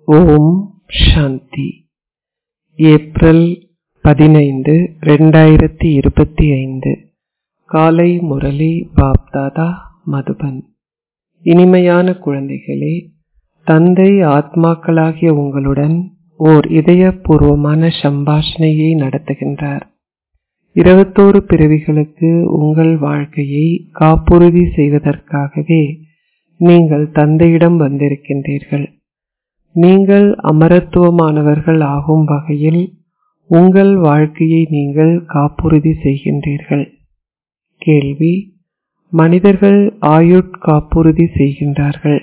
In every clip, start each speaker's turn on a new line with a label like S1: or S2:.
S1: ஓம் சாந்தி. April 15, 2025. காலை முரளி பாப்தாதா மதுபன். இனிமையான குழந்தைகளே, தந்தை ஆத்மாக்களாகிய உங்களுடன் ஓர் இதயபூர்வமான சம்பாஷணையை நடத்துகின்றார். 21 பிறவிகளுக்கு உங்கள் வாழ்க்கையை காப்புறுதி செய்வதற்காகவே நீங்கள் தந்தையிடம் வந்திருக்கின்றீர்கள். நீங்கள் அமரத்துவமானவர்கள் ஆகும் வகையில் உங்கள் வாழ்க்கையை நீங்கள் காப்புறுதி செய்கின்றீர்கள். கேள்வி: மனிதர்கள் ஆயுட்காப்புறுதி செய்கின்றார்கள்.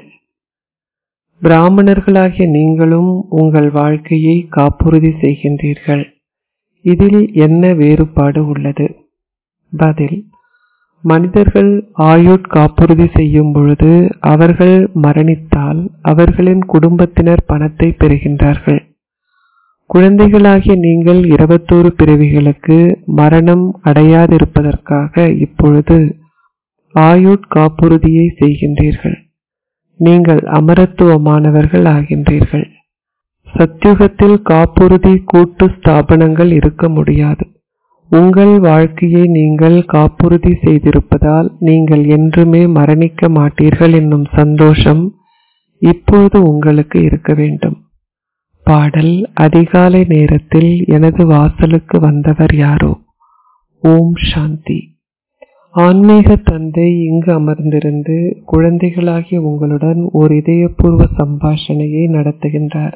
S1: பிராமணர்களாகிய நீங்களும் உங்கள் வாழ்க்கையை காப்புறுதி செய்கின்றீர்கள். இதில் என்ன வேறுபாடு உள்ளது? பதில்: மனிதர்கள் ஆயுட்காப்புறுதி செய்யும் பொழுது அவர்கள் மரணித்தால் அவர்களின் குடும்பத்தினர் பணத்தை பெறுகின்றார்கள். குழந்தைகளாகிய நீங்கள் 21 பிறவிகளுக்கு மரணம் அடையாதிருப்பதற்காக இப்பொழுது ஆயுட்காப்புறுதியை செய்கின்றீர்கள். நீங்கள் அமரத்துவமானவர்கள் ஆகின்றீர்கள். சத்யுகத்தில் காப்புறுதி கூட்டு ஸ்தாபனங்கள் இருக்க முடியாது. உங்கள் வாழ்க்கையை நீங்கள் காப்புறுதி செய்திருப்பதால் நீங்கள் என்றுமே மரணிக்க மாட்டீர்கள் என்னும் சந்தோஷம் இப்போது உங்களுக்கு இருக்க வேண்டும். பாடல்: அதிகாலை நேரத்தில் எனது வாசலுக்கு வந்தவர் யாரோ? ஓம் சாந்தி. ஆன்மீக தந்தை இங்கு அமர்ந்திருந்து குழந்தைகளாகிய உங்களுடன் ஒரு இதயபூர்வ சம்பாஷணையை நடத்துகின்றார்.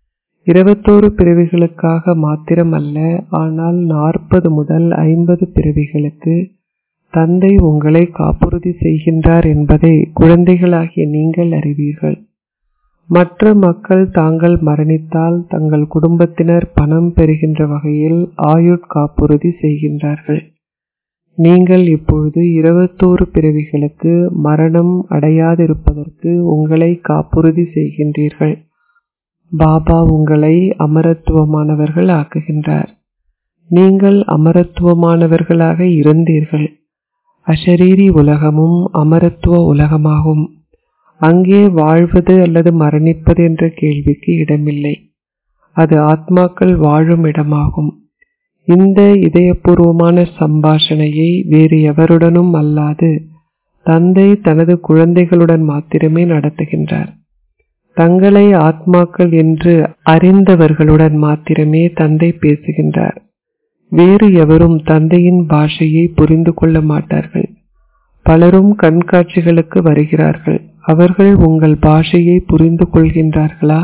S1: 21 பிறவிகளுக்காக மாத்திரமல்ல, ஆனால் 40 முதல் 50 பிறவிகளுக்கு தந்தை உங்களை காப்புறுதி செய்கின்றார் என்பதை குழந்தைகளாகிய நீங்கள் அறிவீர்கள். மற்ற மக்கள் தாங்கள் மரணித்தால் தங்கள் குடும்பத்தினர் பணம் பெறுகின்ற வகையில் ஆயுட்காப்புறுதி செய்கின்றார்கள். நீங்கள் இப்பொழுது 21 பிறவிகளுக்கு மரணம் அடையாதிருப்பதற்கு உங்களை காப்புறுதி செய்கின்றீர்கள். பாபா உங்களை அமரத்துவமானவர்கள் ஆக்குகின்றார். நீங்கள் அமரத்துவமானவர்களாக இருந்தீர்கள். அஷரீரி உலகமும் அமரத்துவ உலகமாகும். அங்கே வாழ்வது அல்லது மரணிப்பது என்ற கேள்விக்கு இடமில்லை. அது ஆத்மாக்கள் வாழும் இடமாகும். இந்த இதயபூர்வமான சம்பாஷணையை வேறு எவருடனும் அல்லாது தந்தை தனது குழந்தைகளுடன் மாத்திரமே நடத்துகின்றார். தங்களை ஆத்மாக்கள் என்று அறிந்தவர்களுடன் மாத்திரமே தந்தை பேசுகின்றார். வேறு எவரும் தந்தையின் பாஷையை புரிந்து கொள்ள மாட்டார்கள். பலரும் கண்காட்சிகளுக்கு வருகிறார்கள். அவர்கள் உங்கள் பாஷையை புரிந்து கொள்கின்றார்களா?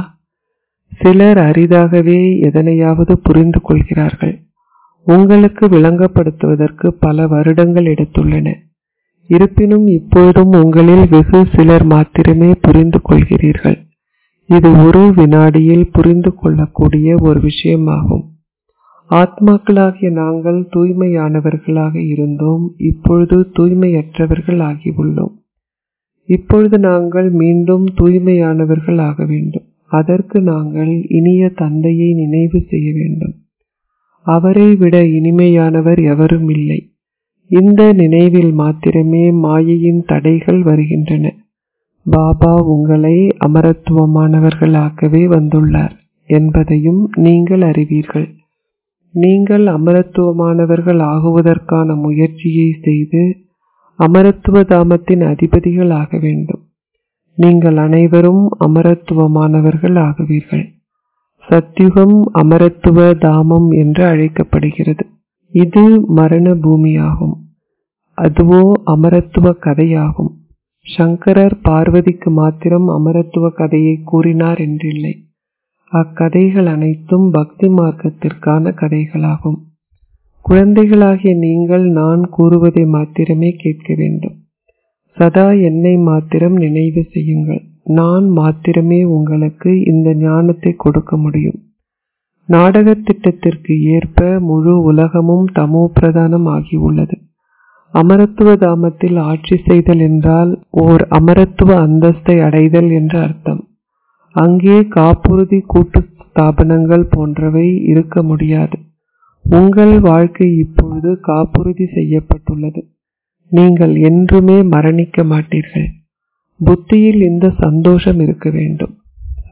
S1: சிலர் அரிதாகவே எதனையாவது புரிந்து கொள்கிறார்கள். உங்களுக்கு விளங்கப்படுத்துவதற்கு பல வருடங்கள் எடுத்துள்ளன. இருப்பினும் இப்பொழுதும் உங்களில் வெகு சிலர் மாத்திரமே புரிந்து கொள்கிறீர்கள். இது ஒரு வினாடியில் புரிந்து கொள்ளக்கூடிய ஒரு விஷயமாகும். ஆத்மாக்களாகிய நாங்கள் தூய்மையானவர்களாக இருந்தோம். இப்பொழுது தூய்மையற்றவர்கள் ஆகியுள்ளோம். இப்பொழுது நாங்கள் மீண்டும் தூய்மையானவர்கள் ஆக வேண்டும். அதற்கு நாங்கள் இனிய தந்தையை நினைவு செய்ய வேண்டும். அவரை விட இனிமையானவர் எவரும் இல்லை. இந்த நினைவில் மாத்திரமே மாயையின் தடைகள் வருகின்றன. பாபா உங்களை அமரத்துவமானவர்களாகவே வந்துள்ளார் என்பதையும் நீங்கள் அறிவீர்கள். நீங்கள் அமரத்துவமானவர்கள் ஆகுவதற்கான முயற்சியை செய்து அமரத்துவ தாமத்தின் அதிபதிகள் ஆக வேண்டும். நீங்கள் அனைவரும் அமரத்துவமானவர்கள் ஆகுவீர்கள். சத்யுகம் அமரத்துவ தாமம் என்று அழைக்கப்படுகிறது. இது மரண பூமியாகும். அதுவோ அமரத்துவ கதையாகும். சங்கரர் பார்வதிக்கு மாத்திரம் அமரத்துவ கதையை கூறினார் என்றில்லை. அக்கதைகள் அனைத்தும் பக்தி மார்க்கத்திற்கான கதைகளாகும். குழந்தைகளாகிய நீங்கள் நான் கூறுவதை மாத்திரமே கேட்க வேண்டும். சதா என்னை மாத்திரம் நினைவு செய்யுங்கள். நான் மாத்திரமே உங்களுக்கு இந்த ஞானத்தை கொடுக்க முடியும். நாடக திட்டத்திற்கு ஏற்ப முழு உலகமும் தமோ பிரதானம் ஆகியுள்ளது. அமரத்துவ தாமத்தில் ஆட்சி செய்தல் என்றால் ஓர் அமரத்துவ அந்தஸ்தை அடைதல் என்று அர்த்தம். அங்கே காப்புறுதி கூட்டு ஸ்தாபனங்கள் போன்றவை இருக்க முடியாது. உங்கள் வாழ்க்கை இப்பொழுது காப்புறுதி செய்யப்பட்டுள்ளது. நீங்கள் என்றுமே மரணிக்க மாட்டீர்கள். புத்தியில் இந்த சந்தோஷம் இருக்க வேண்டும்.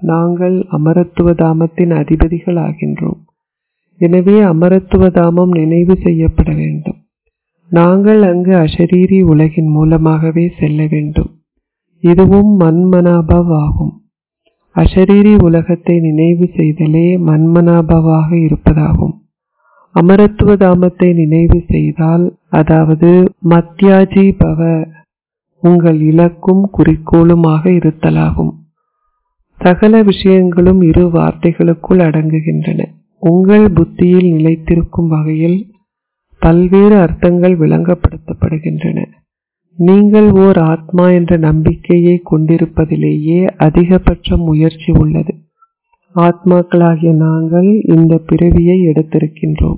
S1: நாங்கள் அமரத்துவ தாமத்தின் அதிபதிகள் ஆகின்றோம். எனவே அமரத்துவ தாமம் நினைவு செய்யப்பட வேண்டும். நாங்கள் அங்கு அஷரீரி உலகின் மூலமாகவே செல்ல வேண்டும். இதுவும் மன்மனாபவ் ஆகும். அஷரீரி உலகத்தை நினைவு செய்தலே மன்மனாபவாக இருப்பதாகும். அமரத்துவ தாமத்தை நினைவு செய்தால், அதாவது மத்யாஜி பவ, உங்கள் இலக்கும் குறிக்கோளுமாக இருத்தலாகும். சகல விஷயங்களும் இரு வார்த்தைகளுக்குள் அடங்குகின்றன. உங்கள் புத்தியில் நிலைத்திருக்கும் வகையில் பல்வேறு அர்த்தங்கள் விளங்கப்படுத்தப்படுகின்றன. நீங்கள் ஓர் ஆத்மா என்ற நம்பிக்கையை கொண்டிருப்பதிலேயே அதிகபட்ச முயற்சி உள்ளது. ஆத்மாக்களாகிய நாங்கள் இந்த பிறவியை எடுத்திருக்கின்றோம்.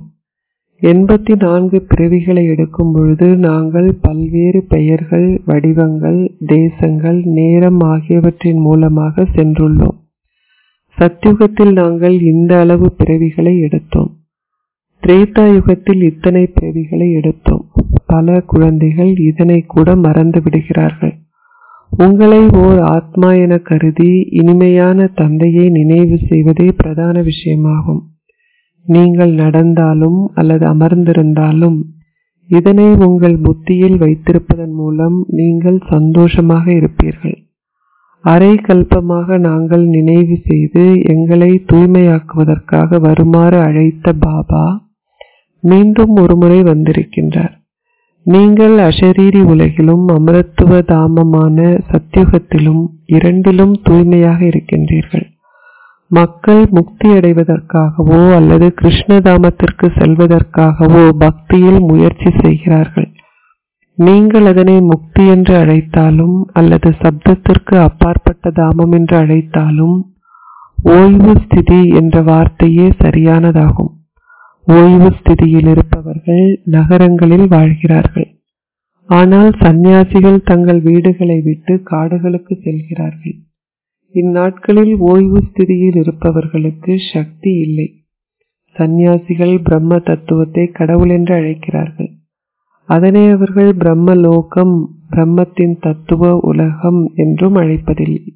S1: 84 பிறவிகளை எடுக்கும் பொழுது நாங்கள் பல்வேறு பெயர்கள், வடிவங்கள், தேசங்கள், நேரம் ஆகியவற்றின் மூலமாக சென்றுள்ளோம். சத்யுகத்தில் நாங்கள் இந்த அளவு பிறவிகளை எடுத்தோம். திரேதா யுகத்தில் இத்தனை பிறவிகளை எடுத்தோம். பல குழந்தைகள் இதனை கூட மறந்து விடுகிறார்கள். உங்களை ஓர் ஆத்மா என கருதி இனிமையான தந்தையை நினைவு செய்வதே பிரதான விஷயமாகும். நீங்கள் நடந்தாலும் அல்லது அமர்ந்திருந்தாலும் இதனை உங்கள் புத்தியில் வைத்திருப்பதன் மூலம் நீங்கள் சந்தோஷமாக இருப்பீர்கள். அரை கல்பமாக நாங்கள் நினைவு செய்து எங்களை தூய்மையாக்குவதற்காக வருமாறு அழைத்த பாபா மீண்டும் ஒருமுறை வந்திருக்கின்றார். நீங்கள் அஷரீரி உலகிலும் அமரத்துவ தாமமான சத்யுகத்திலும் இரண்டிலும் தூய்மையாக இருக்கின்றீர்கள். மக்கள் முக்தி அடைவதற்காகவோ அல்லது கிருஷ்ணதாமத்திற்கு செல்வதற்காகவோ பக்தியில் முயற்சி செய்கிறார்கள். நீங்கள் அதனை முக்தி என்று அழைத்தாலும் அல்லது சப்தத்திற்கு அப்பாற்பட்ட தாமம் என்று அழைத்தாலும் ஓய்வு ஸ்திதி என்ற வார்த்தையே சரியானதாகும். ஓய்வு ஸ்திதியில் இருப்பவர்கள் நகரங்களில் வாழ்கிறார்கள். ஆனால் சந்நியாசிகள் தங்கள் வீடுகளை விட்டு காடுகளுக்கு செல்கிறார்கள். இந்நாட்களில் ஓய்வு ஸ்திதியில் இருப்பவர்களுக்கு சக்தி இல்லை. சந்நியாசிகள் பிரம்ம தத்துவத்தை கடவுள் என்று அழைக்கிறார்கள். அதனை அவர்கள் பிரம்மலோகம், பிரம்மத்தின் தத்துவ உலகம் என்றும் அழைப்பதில்லை.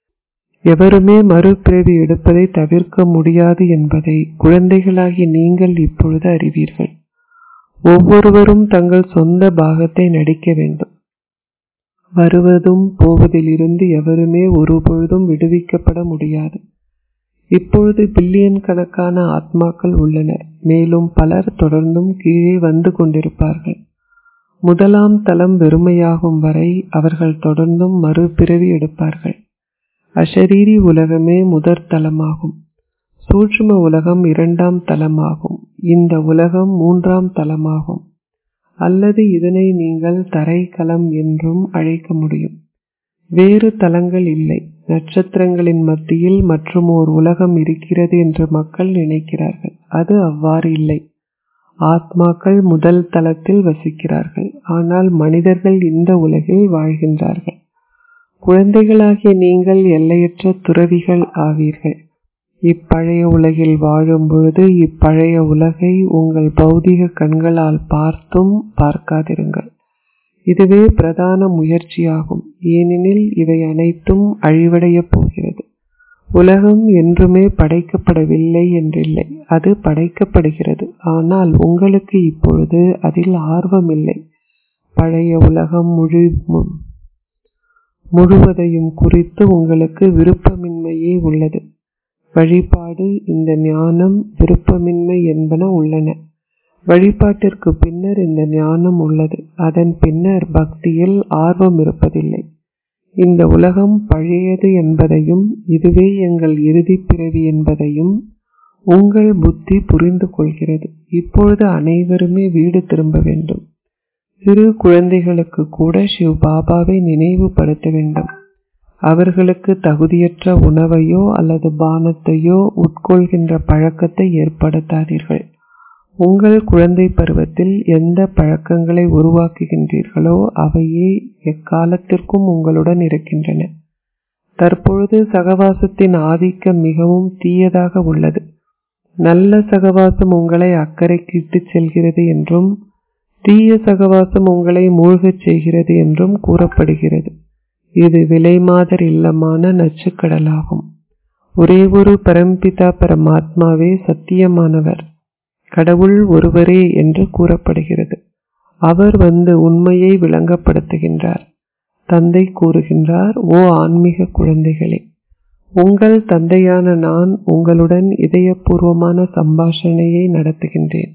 S1: எவருமே மறுபிறவி எடுப்பதை தவிர்க்க முடியாது என்பதை குழந்தைகளாகி நீங்கள் இப்பொழுது அறிவீர்கள். ஒவ்வொருவரும் தங்கள் சொந்த பாகத்தை நடிக்க வேண்டும். வருவதும் போவதிலிருந்து எவருமே ஒருபொழுதும் விடுவிக்கப்பட முடியாது. இப்பொழுது பில்லியன் கணக்கான ஆத்மாக்கள் உள்ளனர். மேலும் பலர் தொடர்ந்தும் கீழே வந்து கொண்டிருப்பார்கள். முதலாம் தலம் வெறுமையாகும் வரை அவர்கள் தொடர்ந்தும் மறுபிறவி எடுப்பார்கள். அஷரீரி உலகமே முதற் தலமாகும். சூட்சும உலகம் இரண்டாம் தலமாகும். இந்த உலகம் மூன்றாம் தலமாகும். அல்லது இதனை நீங்கள் தரைக்கலம் என்றும் அழைக்க முடியும். வேறு தலங்கள் இல்லை. நட்சத்திரங்களின் மத்தியில் மற்றும் ஓர் உலகம் இருக்கிறது என்று மக்கள் நினைக்கிறார்கள். அது அவ்வாறு இல்லை. ஆத்மாக்கள் முதல் தலத்தில் வசிக்கிறார்கள். ஆனால் மனிதர்கள் இந்த உலகில் வாழ்கின்றார்கள். குழந்தைகளாகிய நீங்கள் எல்லையற்ற துறவிகள் ஆவீர்கள். இப்பழைய உலகில் வாழும் பொழுது இப்பழைய உலகை உங்கள் பௌதிக கண்களால் பார்த்தும் பார்க்காதிருங்கள். இதுவே பிரதான முயற்சியாகும். ஏனெனில் இவை அனைத்தும் அழிவடைய போகிறது. உலகம் என்றுமே படைக்கப்படவில்லை என்றில்லை. அது படைக்கப்படுகிறது. ஆனால் உங்களுக்கு இப்பொழுது அதில் ஆர்வமில்லை. பழைய உலகம் முழுவதையும் குறித்து உங்களுக்கு விருப்பமின்மையே உள்ளது. வழிபாடு, இந்த ஞானம், விருப்பமின்மை என்பன உள்ளன. வழிபாட்டிற்கு பின்னர் இந்த ஞானம் உள்ளது. அதன் பின்னர் பக்தியில் ஆர்வம் இருப்பதில்லை. இந்த உலகம் பழையது என்பதையும் இதுவே எங்கள் இறுதி பிறவி என்பதையும் உங்கள் புத்தி புரிந்து கொள்கிறது. இப்பொழுது அனைவருமே வீடு திரும்ப வேண்டும். சிறு குழந்தைகளுக்கு கூட சிவ் பாபாவை நினைவுபடுத்த வேண்டும். அவர்களுக்கு தகுதியற்ற உணவையோ அல்லது பானத்தையோ உட்கொள்கின்ற பழக்கத்தை ஏற்படுத்தாதீர்கள். உங்கள் குழந்தை பருவத்தில் எந்த பழக்கங்களை உருவாக்குகின்றீர்களோ அவையே எக்காலத்திற்கும் உங்களுடன் இருக்கின்றன. தற்பொழுது சகவாசத்தின் ஆதிக்கம் மிகவும் தீயதாக உள்ளது. நல்ல சகவாசம் உங்களை அக்கறைக்கு இட்டுச் செல்கிறது என்றும் தீய சகவாசம் உங்களை மூழ்கச் செய்கிறது என்றும் கூறப்படுகிறது. இது விலைமாதர் இல்லமான நச்சுக்கடலாகும். ஒரே ஒரு பரம்பிதா பரமாத்மாவே சத்தியமானவர், கடவுள் ஒருவரே என்று கூறப்படுகிறது. அவர் வந்து உண்மையை விளங்கப்படுத்துகின்றார். தந்தை கூறுகின்றார், ஓ ஆன்மீக குழந்தைகளே, உங்கள் தந்தையான நான் உங்களுடன் இதயபூர்வமான சம்பாஷணையை நடத்துகின்றேன்.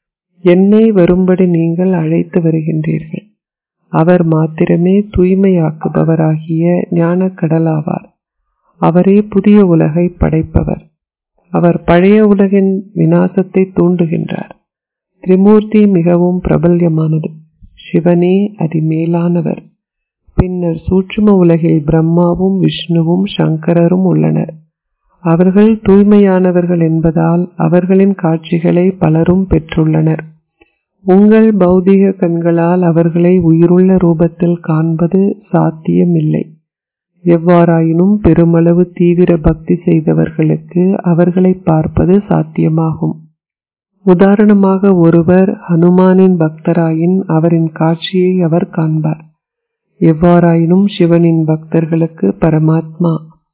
S1: என்னை வரும்படி நீங்கள் அழைத்து வருகின்றீர்கள். அவர் மாத்திரமே தூய்மையாக்குபவராகிய ஞானக்கடல் ஆவார். அவரே புதிய உலகை படைப்பவர். அவர் பழைய உலகின் விநாசத்தை தூண்டுகின்றார். திரிமூர்த்தி மிகவும் பிரபல்யமானது. சிவனே அதிமேலானவர். பின்னர் சூட்சும உலகில் பிரம்மாவும் விஷ்ணுவும் சங்கரரும் உள்ளனர். அவர்கள் தூய்மையானவர்கள் என்பதால் அவர்களின் காட்சிகளை பலரும் பெற்றுள்ளனர். உங்கள் பௌதிக கண்களால் அவர்களை உயிருள்ள ரூபத்தில் காண்பது சாத்தியமில்லை. எவ்வாறாயினும் பெருமளவு தீவிர பக்தி செய்தவர்களுக்கு அவர்களை பார்ப்பது சாத்தியமாகும். உதாரணமாக, ஒருவர் ஹனுமானின் பக்தராயின் அவரின் காட்சியை அவர் காண்பார். எவ்வாறாயினும் சிவனின் பக்தர்களுக்கு பரமாத்மா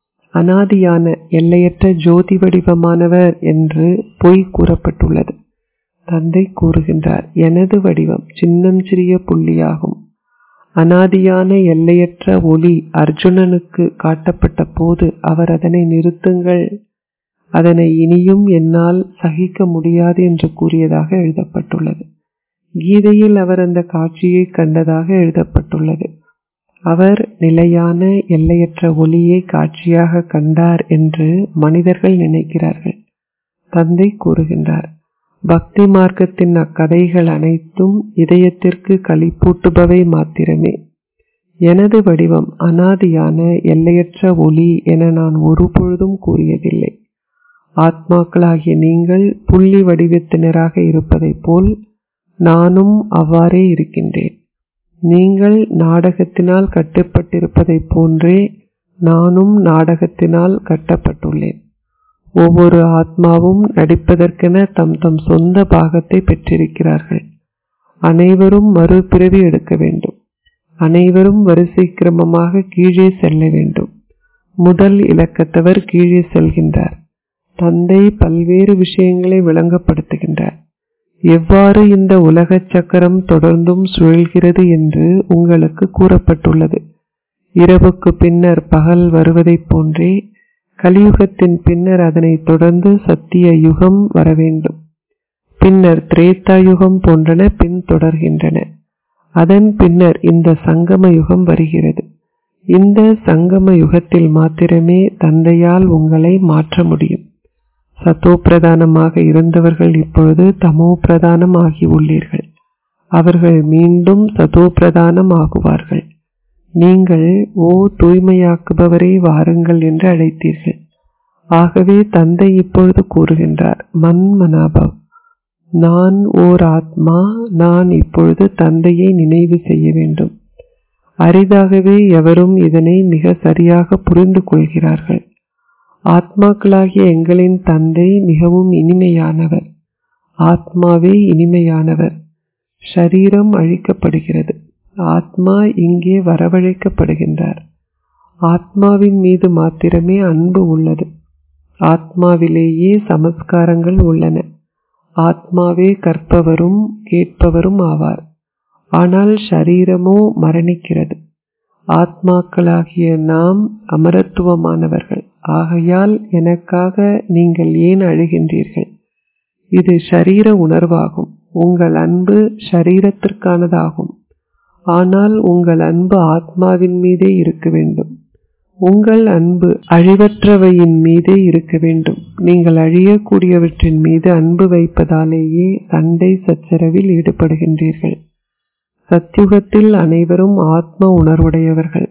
S1: அனாதியான எல்லையற்ற ஜோதி வடிவமானவர் என்று பொய் கூறப்பட்டுள்ளது. தந்தை கூறுகின்றார், எனது வடிவம் சின்னம் சிறிய புள்ளியாகும். அனாதியான எல்லையற்ற ஒளி அர்ஜுனனுக்கு காட்டப்பட்ட போது அவர் அதனை நிறுத்துங்கள், அதனை இனியும் என்னால் சகிக்க முடியாது என்று கூறியதாக எழுதப்பட்டுள்ளது. கீதையில் அவர் அந்த காட்சியை கண்டதாக எழுதப்பட்டுள்ளது. அவர் நிலையான எல்லையற்ற ஒளியை காட்சியாக கண்டார் என்று மனிதர்கள் நினைக்கிறார்கள். தந்தை கூறுகின்றார், பக்தி மார்க்கத்தின் அக்கதைகள் அனைத்தும் இதயத்திற்கு களிப்பூட்டுபவை மாத்திரமே. எனது வடிவம் அனாதியான எல்லையற்ற ஒளி என நான் ஒருபொழுதும் கூறியதில்லை. ஆத்மாக்களாகிய நீங்கள் புள்ளி வடிவத்தினராக இருப்பதைப் போல் நானும் அவ்வாறே இருக்கின்றேன். நீங்கள் நாடகத்தினால் கட்டப்பட்டிருப்பதைப் போன்றே நானும் நாடகத்தினால் கட்டப்பட்டுள்ளேன். ஒவ்வொரு ஆத்மாவும் நடிப்பதற்கென தம் தம் சொந்த பாகத்தை பெற்றிருக்கிறார்கள். அனைவரும் மறுபிறவி எடுக்க வேண்டும். அனைவரும் வரிசை கிரமமாக கீழே செல்ல வேண்டும். முதல் இலக்கத்தவர் கீழே செல்கின்றார். தந்தை பல்வேறு விஷயங்களை விளங்கப்படுத்துகின்றார். எவ்வாறு இந்த உலக சக்கரம் தொடர்ந்தும் சுழல்கிறது என்று உங்களுக்கு கூறப்பட்டுள்ளது. இரவுக்கு பின்னர் பகல் வருவதைப் போன்றே கலியுகத்தின் பின்னர் அதனை தொடர்ந்து சத்திய யுகம் வரவேண்டும். பின்னர் திரேதா யுகம் போன்றன பின் தொடர்கின்றன. அதன் பின்னர் இந்த சங்கம யுகம் வருகிறது. இந்த சங்கம யுகத்தில் மாத்திரமே தந்தையால் உங்களை மாற்ற முடியும். சத்தோ பிரதானமாக இருந்தவர்கள் இப்பொழுது தமோ பிரதானம் ஆகி உள்ளீர்கள். அவர்கள் மீண்டும் சதோ பிரதானம் ஆகுவார்கள். நீங்கள் ஓ தூய்மையாக்குபவரை வாருங்கள் என்று அழைத்தீர்கள். ஆகவே தந்தை இப்பொழுது கூறுகின்றார், மன்மனாபவ், நான் ஓர் ஆத்மா. நான் இப்பொழுது தந்தையை நினைவு செய்ய வேண்டும். அரிதாகவே எவரும் இதனை மிக சரியாக புரிந்து கொள்கிறார்கள். ஆத்மாக்களாகிய எங்களின் தந்தை மிகவும் இனிமையானவர். ஆத்மாவே இனிமையானவர். ஷரீரம் அழிக்கப்படுகிறது. ஆத்மா இங்கே வரவழைக்கப்படுகின்றார். ஆத்மாவின் மீது மாத்திரமே அன்பு உள்ளது. ஆத்மாவிலேயே சமஸ்காரங்கள் உள்ளன. ஆத்மாவே கற்பவரும் கேட்பவரும் ஆவார். ஆனால் ஷரீரமோ மரணிக்கிறது. ஆத்மாக்களாகிய நாம் அமரத்துவமானவர்கள். ஆகையால் எனக்காக நீங்கள் ஏன் அழுகின்றீர்கள்? இது ஷரீர உணர்வாகும். உங்கள் அன்பு ஷரீரத்திற்கானதாகும். ஆனால் உங்கள் அன்பு ஆத்மாவின் மீதே இருக்க வேண்டும். உங்கள் அன்பு அழிவற்றவையின் மீதே இருக்க வேண்டும். நீங்கள் அழியக்கூடியவற்றின் மீது அன்பு வைப்பதாலேயே சண்டை சச்சரவில் ஈடுபடுகின்றீர்கள். சத்யுகத்தில் அனைவரும் ஆத்ம உணர்வுடையவர்கள்.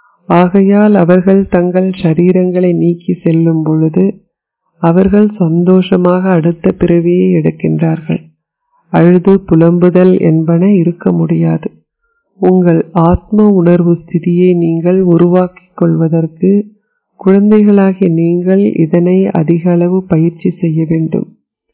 S1: ஆகையால் அவர்கள் தங்கள் ஷரீரங்களை நீக்கி செல்லும் பொழுது அவர்கள் சந்தோஷமாக அடுத்த பிறவியை எடுக்கின்றார்கள். அழுது புலம்புதல் என்பன இருக்க முடியாது. உங்கள் ஆத்ம உணர்வு ஸ்திதியை நீங்கள் உருவாக்கிக் கொள்வதற்கு குழந்தைகளாகிய நீங்கள் இதனை அதிக அளவு பயிற்சி செய்ய வேண்டும்.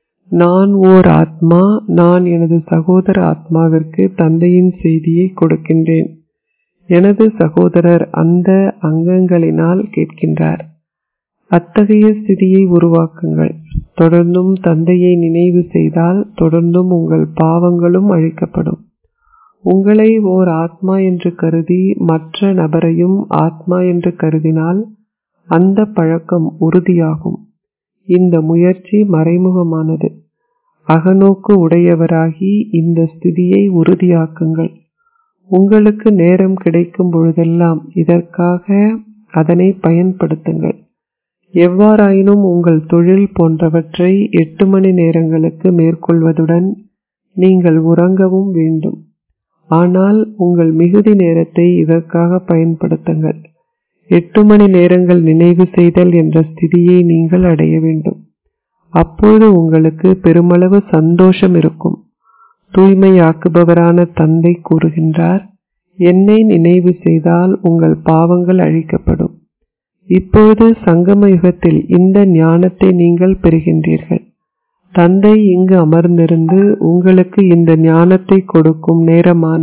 S1: நான் ஓர் ஆத்மா. நான் எனது சகோதர ஆத்மாவிற்கு தந்தையின் செய்தியை கொடுக்கின்றேன். எனது சகோதரர் அந்த அங்கங்களினால் கேட்கின்றார். அத்தகைய ஸ்திதியை உருவாக்குங்கள். தொடர்ந்தும் தந்தையை நினைவு செய்தால் தொடர்ந்தும் உங்கள் பாவங்களும் அழிக்கப்படும். உங்களை ஓர் ஆத்மா என்று கருதி மற்ற நபரையும் ஆத்மா என்று கருதினால் அந்த பழக்கம் உறுதியாகும். இந்த முயற்சி மறைமுகமானது. அகநோக்கு உடையவராகி இந்த ஸ்திதியை உறுதியாக்குங்கள். உங்களுக்கு நேரம் கிடைக்கும் பொழுதெல்லாம் இதற்காக அதனை பயன்படுத்துங்கள். எவ்வாறாயினும் உங்கள் தொழில் போன்றவற்றை 8 மணி நேரங்களுக்கு மேற்கொள்வதுடன் நீங்கள் உறங்கவும் வேண்டும். ஆனால் உங்கள் மிகுதி நேரத்தை இதற்காக பயன்படுத்துங்கள். 8 மணி நேரங்கள் நினைவு செய்தல் என்ற ஸ்திதியை நீங்கள் அடைய வேண்டும். அப்பொழுது உங்களுக்கு பெருமளவு சந்தோஷம் இருக்கும். தூய்மையாக்குபவரான தந்தை கூறுகின்றார், என்னை நினைவு செய்தால் உங்கள் பாவங்கள் அழிக்கப்படும். இப்பொழுது சங்கம யுகத்தில் இந்த ஞானத்தை நீங்கள் பெறுகின்றீர்கள். தந்தை இங்கு அமர்ந்திருந்து உங்களுக்கு இந்த ஞானத்தை கொடுக்கும் நேரமான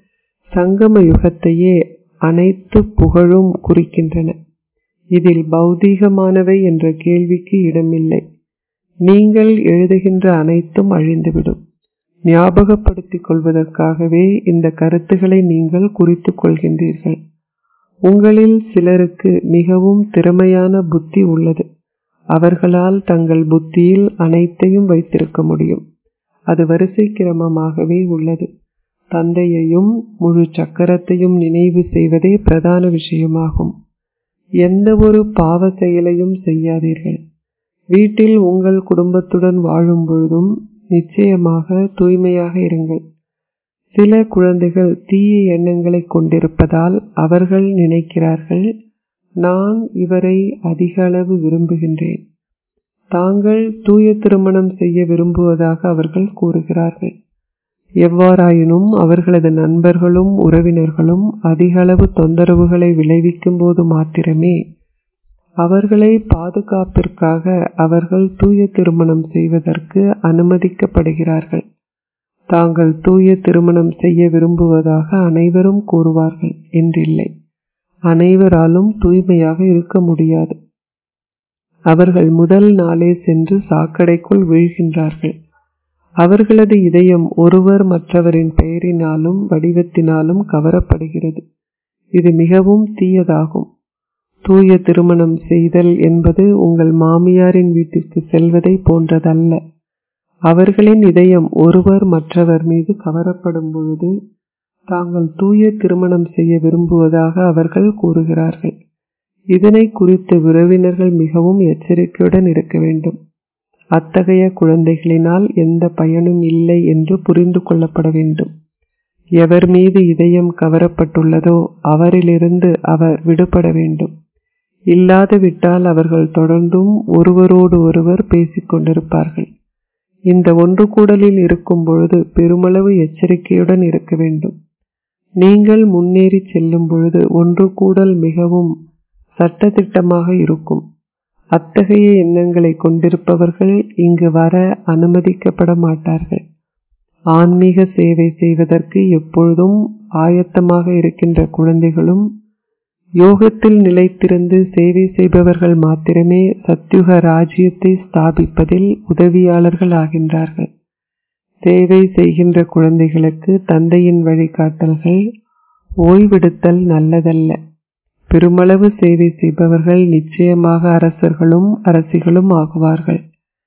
S1: சங்கம யுகத்தையே அனைத்து புகழும் குறிக்கின்றன. இதில் பௌதீகமானவை என்ற கேள்விக்கு இடமில்லை. நீங்கள் எழுதுகின்ற அனைத்தும் அழிந்துவிடும். ஞாபகப்படுத்திக் கொள்வதற்காகவே இந்த கருத்துக்களை நீங்கள் குறித்து கொள்கின்றீர்கள். உங்களில் சிலருக்கு மிகவும் திறமையான புத்தி உள்ளது. அவர்களால் தங்கள் புத்தியில் அனைத்தையும் வைத்திருக்க முடியும். அது வரிசை கிரமமாகவே உள்ளது. தந்தையையும் முழு சக்கரத்தையும் நினைவு செய்வதே பிரதான விஷயமாகும். எந்த ஒரு பாவ செயலையும் செய்யாதீர்கள். வீட்டில் உங்கள் குடும்பத்துடன் வாழும் பொழுதும் நிச்சயமாக தூய்மையாக இருங்கள். சில குழந்தைகள் தீய எண்ணங்களை கொண்டிருப்பதால் அவர்கள் நினைக்கிறார்கள், நான் இவரை அதிக அளவு விரும்புகின்றேன். தாங்கள் தூய திருமணம் செய்ய விரும்புவதாக அவர்கள் கூறுகிறார்கள். எவ்வாறாயினும் அவர்களது நண்பர்களும் உறவினர்களும் அதிக அளவு தொந்தரவுகளை விளைவிக்கும் போது மாத்திரமே அவர்களை பாதுகாப்பிற்காக அவர்கள் தூய திருமணம் செய்வதற்கு அனுமதிக்கப்படுகிறார்கள். தாங்கள் தூய திருமணம் செய்ய விரும்புவதாக அனைவரும் கூறுவார்கள் என்றில்லை. அனைவராலும் தூய்மையாக இருக்க முடியாது. அவர்கள் முதல் நாளே சென்று சாக்கடைக்குள் வீழ்கின்றார்கள். அவர்களது இதயம் ஒருவர் மற்றவரின் பெயரினாலும் வடிவத்தினாலும் கவரப்படுகிறது. இது மிகவும் தீயதாகும். தூய திருமணம் செய்தல் என்பது உங்கள் மாமியாரின் வீட்டிற்கு செல்வதை போன்றதல்ல. அவர்களின் இதயம் ஒருவர் மற்றவர் மீது கவரப்படும் பொழுது தாங்கள் தூய திருமணம் செய்ய விரும்புவதாக அவர்கள் கூறுகிறார்கள். இதனை குறித்து உறவினர்கள் மிகவும் எச்சரிக்கையுடன் இருக்க வேண்டும். அத்தகைய குழந்தைகளினால் எந்த பயனும் இல்லை என்று புரிந்து கொள்ளப்பட வேண்டும். எவர் மீது இதயம் கவரப்பட்டுள்ளதோ அவரிலிருந்து அவர் விடுபட வேண்டும். இல்லாது விட்டால் அவர்கள் தொடர்ந்தும் ஒருவரோடு ஒருவர் பேசிக்கொண்டிருப்பார்கள். இந்த ஒன்று கூடலில் இருக்கும் பொழுது பெருமளவு எச்சரிக்கையுடன் இருக்க வேண்டும். நீங்கள் முன்னேறி செல்லும் பொழுது ஒன்று கூடல் மிகவும் சட்டதிட்டமாக இருக்கும். அத்தகைய எண்ணங்களை கொண்டிருப்பவர்கள் இங்கு வர அனுமதிக்கப்பட மாட்டார்கள். ஆன்மீக சேவை செய்வதற்கு எப்பொழுதும் ஆயத்தமாக இருக்கின்ற குழந்தைகளும் யோகத்தில் நிலைத்திருந்து சேவை செய்பவர்கள் மாத்திரமே சத்யுக ராஜ்யத்தை ஸ்தாபிப்பதில் உதவியாளர்கள் ஆகின்றார்கள். சேவை செய்கின்ற குழந்தைகளுக்கு தந்தையின் வழிகாட்டல்கள் ஓய்வெடுத்தல் நல்லதல்ல. பெருமளவு சேவை செய்பவர்கள் நிச்சயமாக அரசர்களும் அரசிகளும் ஆகுவார்கள்.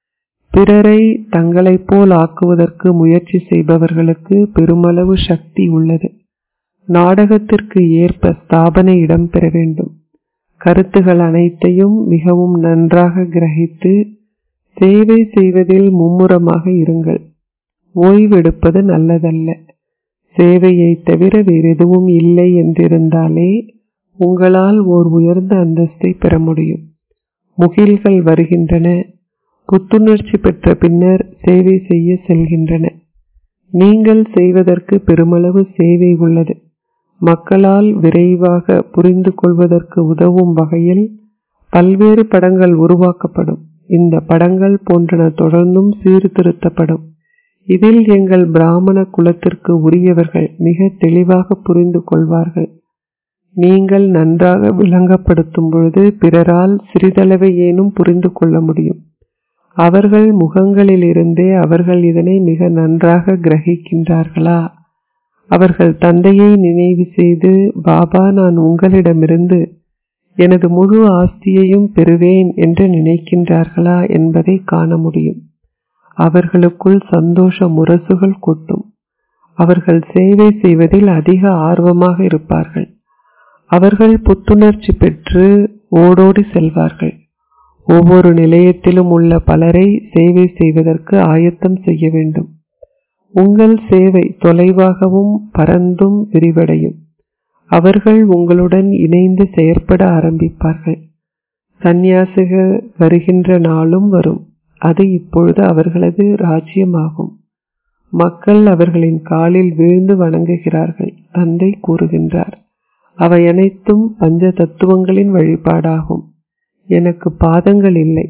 S1: பிறரை தங்களைப் போல் ஆக்குவதற்கு முயற்சி செய்பவர்களுக்கு பெருமளவு சக்தி உள்ளது. நாடகத்திற்கு ஏற்ப ஸ்தாபனை இடம்பெற வேண்டும். கருத்துகள் அனைத்தையும் மிகவும் நன்றாக கிரகித்து சேவை செய்வதில் மும்முரமாக இருங்கள். ஓய்வெடுப்பது நல்லதல்ல. சேவையை தவிர வேறெதுவும் இல்லை என்றிருந்தாலே உங்களால் ஓர் உயர்ந்த அந்தஸ்தை பெற முடியும். முகில்கள் வருகின்றன, புத்துணர்ச்சி பெற்ற பின்னர் சேவை செய்ய செல்கின்றன. நீங்கள் செய்வதற்கு பெருமளவு சேவை உள்ளது. மக்களால் விரைவாக புரிந்து கொள்வதற்கு உதவும் வகையில் பல்வேறு படங்கள் உருவாக்கப்படும். இந்த படங்கள் போன்றன தொடர்ந்தும் சீர்திருத்தப்படும். இதில் எங்கள் பிராமண குலத்திற்கு உரியவர்கள் மிக தெளிவாக புரிந்து கொள்வார்கள். நீங்கள் நன்றாக விளங்கப்படுத்தும் பொழுது பிறரால் சிறிதளவை ஏனும் புரிந்து கொள்ள முடியும். அவர்கள் முகங்களிலிருந்தே அவர்கள் இதனை மிக நன்றாக கிரகிக்கின்றார்களா? அவர்கள் தந்தையை நினைவு செய்து, பாபா, நான் உங்களிடமிருந்து எனது முழு ஆஸ்தியையும் பெறுவேன் என்று நினைக்கின்றார்களா என்பதை காண முடியும். அவர்களுக்குள் சந்தோஷ முரசுகள் கொட்டும். அவர்கள் சேவை செய்வதில் அதிக ஆர்வமாக இருப்பார்கள். அவர்கள் புத்துணர்ச்சி பெற்று ஓடோடி செல்வார்கள். ஒவ்வொரு நிலையத்திலும் உள்ள பலரை சேவை செய்வதற்கு ஆயத்தம் செய்ய வேண்டும். உங்கள் சேவை தொலைவாகவும் பரந்தும் விரிவடையும். அவர்கள் உங்களுடன் இணைந்து செயற்பட ஆரம்பிப்பார்கள். சந்நியாசிகள் வருகின்ற நாளும் வரும். அது இப்பொழுது அவர்களது ராஜ்யமாகும். மக்கள் அவர்களின் காலில் வீழ்ந்து வணங்குகிறார்கள். தந்தை கூறுகின்றார், அவை அனைத்தும் பஞ்ச தத்துவங்களின் வழிபாடாகும். எனக்கு பாதங்கள் இல்லை.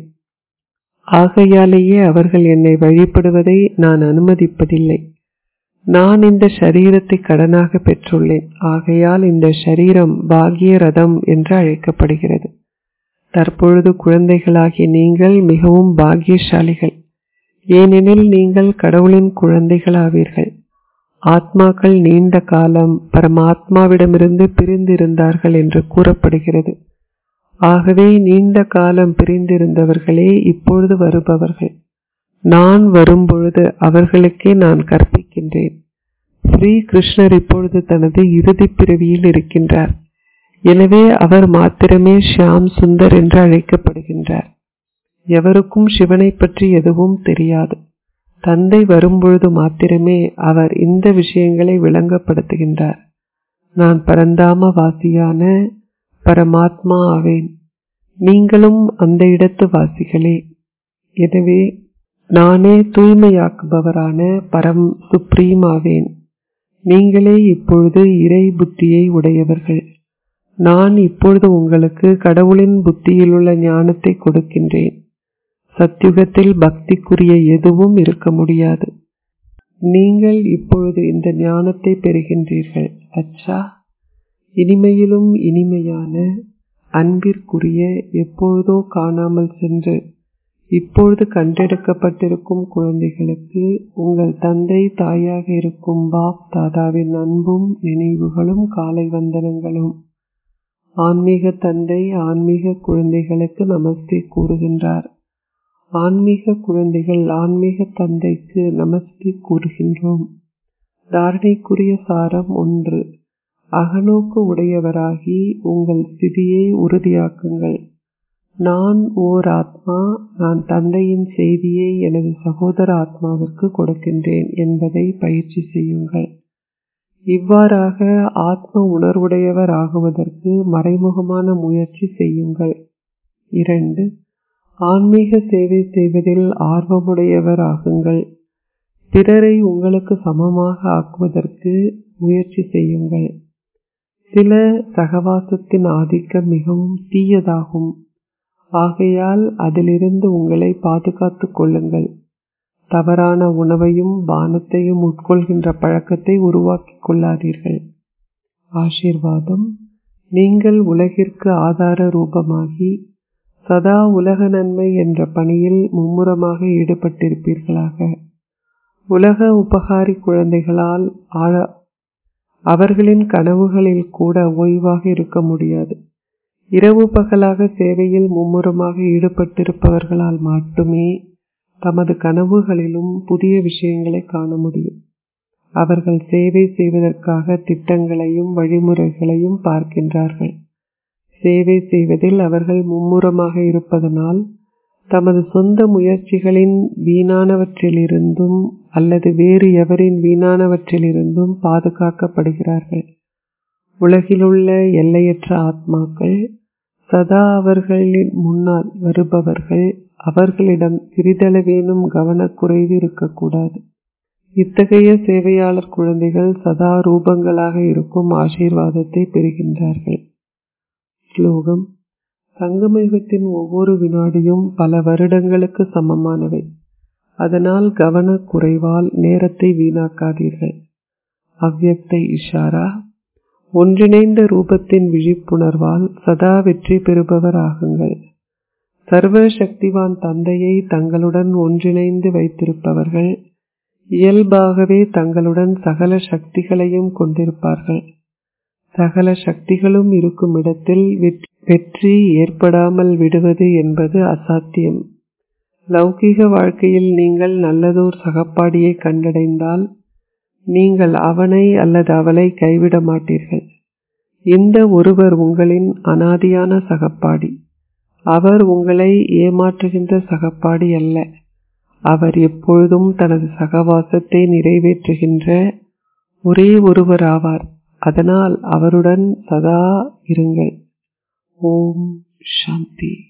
S1: ஆகையாலேயே அவர்கள் என்னை வழிபடுவதை நான் அனுமதிப்பதில்லை. நான் இந்த ஷரீரத்தை கடனாக பெற்றுள்ளேன். ஆகையால் இந்த ஷரீரம் பாக்ய ரதம் என்று அழைக்கப்படுகிறது. தற்பொழுது குழந்தைகளாகிய நீங்கள் மிகவும் பாக்கியசாலிகள். ஏனெனில் நீங்கள் கடவுளின் குழந்தைகளாவீர்கள். ஆத்மாக்கள் நீண்ட காலம் பரமாத்மாவிடமிருந்து பிரிந்திருந்தார்கள் என்று கூறப்படுகிறது. ஆகவே நீண்ட காலம் பிரிந்திருந்தவர்களே இப்பொழுது வருபவர்கள். நான் வரும்பொழுது அவர்களுக்கே நான் கற்பிக்கின்றேன். ஸ்ரீ கிருஷ்ணர் இப்பொழுது தனது இறுதி பிறவியில் இருக்கின்றார். எனவே அவர் மாத்திரமே ஷியாம் சுந்தர் என்று அழைக்கப்படுகின்றார். எவருக்கும் சிவனை பற்றி எதுவும் தெரியாது. தந்தை வரும்பொழுது மாத்திரமே அவர் இந்த விஷயங்களை விளங்கப்படுத்துகின்றார். நான் பரந்தாம வாசியான பரமாத்மா ஆவேன். நீங்களும் அந்த இடத்து வாசிகளே. எனவே நானே தூய்மையாக்குபவரான பரம் சுப்ரீம் ஆவேன். நீங்களே இப்பொழுது இறை புத்தியை உடையவர்கள். நான் இப்பொழுது உங்களுக்கு கடவுளின் புத்தியிலுள்ள ஞானத்தை கொடுக்கின்றேன். சத்யுகத்தில் பக்திக்குரிய எதுவும் இருக்க முடியாது. நீங்கள் இப்பொழுது இந்த ஞானத்தை பெறுகின்றீர்கள். அச்சா, இனிமையிலும் இனிமையான அன்பிற்குரிய எப்பொழுதோ காணாமல் சென்று இப்பொழுது கண்டெடுக்கப்பட்டிருக்கும் குழந்தைகளுக்கு உங்கள் தந்தை தாயாக இருக்கும் பாப் தாதாவின் அன்பும் நினைவுகளும் காலை வந்தனங்களும். ஆன்மீக தந்தை ஆன்மீக குழந்தைகளுக்கு நமஸ்தே கூறுகின்றார். ஆன்மீக குழந்தைகள் ஆன்மீக தந்தைக்கு நமஸ்தே கூறுகின்றோம். தாரணைக்குரிய சாரம் 1. அகநோக்கு உடையவராகி உங்கள் ஸ்திதியை உறுதியாக்குங்கள். நான் ஓர் ஆத்மா, நான் தந்தையின் செய்தியை எனது சகோதர ஆத்மாவிற்கு கொடுக்கின்றேன் என்பதை பயிற்சி செய்யுங்கள். இவ்வாறாக ஆத்ம உணர்வுடையவர் ஆகுவதற்கு மறைமுகமான முயற்சி செய்யுங்கள். 2. ஆன்மீக சேவை செய்வதில் ஆர்வமுடையவர் ஆகுங்கள். பிறரை உங்களுக்கு சமமாக ஆக்குவதற்கு முயற்சி செய்யுங்கள். சில சகவாசத்தின் ஆதிக்கம் மிகவும் தீயதாகும். ஆகையால் அதிலிருந்து உங்களை பாதுகாத்துக் கொள்ளுங்கள். தவறான உணவையும் பானத்தையும் உட்கொள்கின்ற பழக்கத்தை உருவாக்கிக் கொள்ளாதீர்கள். ஆசீர்வாதம். நீங்கள் உலகிற்கு ஆதார ரூபமாகி சதா உலக நன்மை என்ற பணியில் மும்முரமாக ஈடுபட்டிருப்பீர்களாக. உலக உபகாரி குழந்தைகளால் அவர்களின் கனவுகளில் கூட ஓய்வாக இருக்க முடியாது. இரவு பகலாக சேவையில் மும்முரமாக ஈடுபட்டிருப்பவர்களால் மட்டுமே தமது கனவுகளிலும் புதிய விஷயங்களை காண முடியும். அவர்கள் சேவை செய்வதற்காக திட்டங்களையும் வழிமுறைகளையும் பார்க்கின்றார்கள். சேவை செய்வதில் அவர்கள் மும்முரமாக இருப்பதனால் தமது சொந்த முயற்சிகளின் வீணானவற்றிலிருந்தும் அல்லது வேறு எவரின் வீணானவற்றிலிருந்தும் பாதுகாக்கப்படுகிறார்கள். உலகிலுள்ள எல்லையற்ற ஆத்மாக்கள் சதா அவர்களின் முன்னால் வருபவர்கள். அவர்களிடம் சிறிதளவேனும் கவனக்குறைவு இருக்கக்கூடாது. இத்தகைய சேவையாளர் குழந்தைகள் சதா ரூபங்களாக இருக்கும் ஆசீர்வாதத்தை பெறுகின்றார்கள். ஸ்லோகம். சங்கமயுகத்தின் ஒவ்வொரு வினாடியும் பல வருடங்களுக்கு சமமானவை. அதனால் கவனக்குறைவால் நேரத்தை வீணாக்காதீர்கள். அவ்யக்த இஷாரா. ஒன்றிணைந்த ரூபத்தின் விழிப்புணர்வால் சதா வெற்றி பெறுபவராகுங்கள். சர்வ சக்திவான் தந்தையை தங்களுடன் ஒன்றிணைந்து வைத்திருப்பவர்கள் இயல்பாகவே தங்களுடன் சகல சக்திகளையும் கொண்டிருப்பார்கள். சகல சக்திகளும் இருக்கும் இடத்தில் வெற்றி ஏற்படாமல் விடுவது என்பது அசாத்தியம். லௌகிக வாழ்க்கையில் நீங்கள் நல்லதோர் சகப்பாடியை கண்டடைந்தால் நீங்கள் அவனை அல்லது அவளை கைவிட மாட்டீர்கள். இந்த ஒருவர் உங்களின் அனாதியான சகப்பாடி. அவர் உங்களை ஏமாற்றுகின்ற சகப்பாடி அல்ல. அவர் எப்பொழுதும் தனது சகவாசத்தை நிறைவேற்றுகின்ற ஒரே ஒருவர் ஆவார். அதனால் அவருடன் சதா இருங்கள். ஓம் சாந்தி.